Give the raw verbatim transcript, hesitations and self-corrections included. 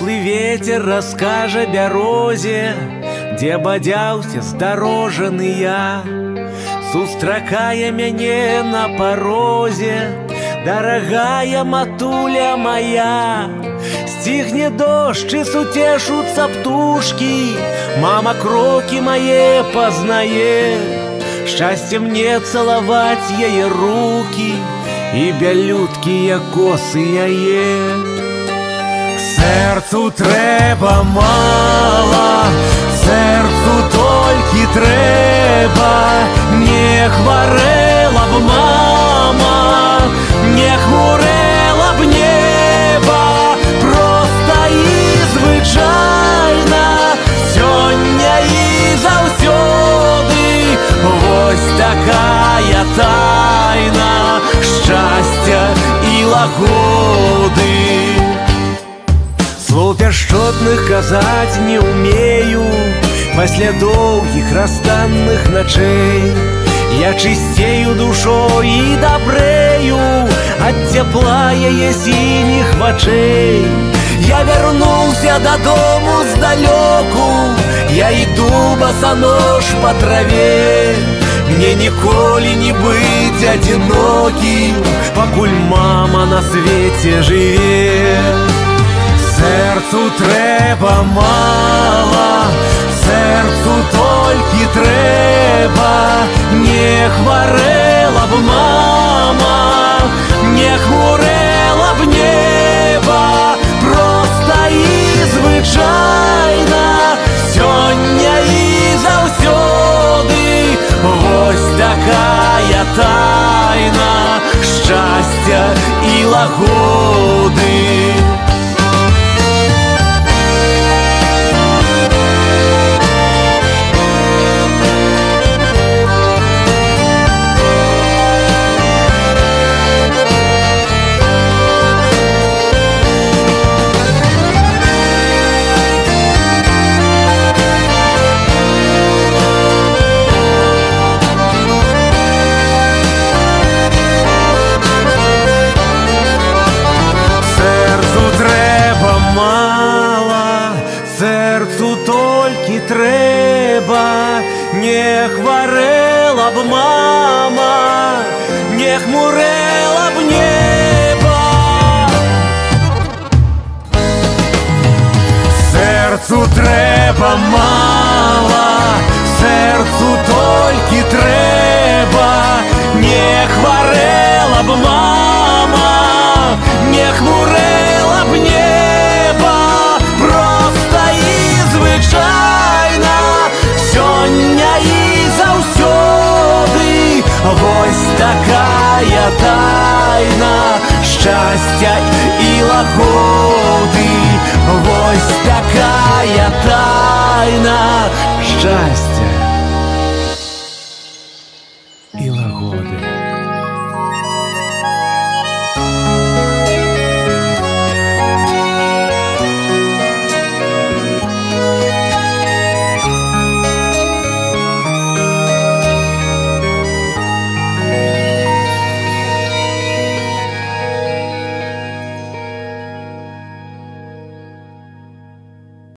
Цеплы ветер раскажа бярозе, дзе бадзяўся здарожаны я. Сустракае мяне на парозе дарагая матуля моя. Сціхне дождж і суцешуцца птушкі, мама крокі мае пазнае. Шчасце мне цалаваць яе рукі і бялюткія косы яе. Сэрцу трэба мала, сэрцу толькі трэба, не хварэла б мама, не хмурэла б неба, проста і звычайна, сёння і заўсёды. Вось такая тайна шчасця і лагоды. Слоў пяшчотных казаць не ўмею, пасля доўгіх расстанных начэй. Я чысцею душой і дабрэю ад цяпла яе сініх вачэй. Я вярнуўся дадому здалёку, я іду басанож па траве. Мне ніколі не быць адзінокім, пакуль мама на свеце жыве. Сэрцу трэба мала, сэрцу толькі трэба, не хварэла б мама, не хмурэла б неба, проста і звычайна, сёння і заўсёды. Вось такая тайна шчасця і лагоды. Сэрцу толькі трэба, не хварэла б мама, не хмурэла б неба. Сэрцу трэба мала, сэрцу толькі трэба, не хварэла б мама, не хмурэла б неба, проста і звычайна, сёння і заўсёды. Вось такая тайна шчасця і лагоды. Вось такая тайна шчасця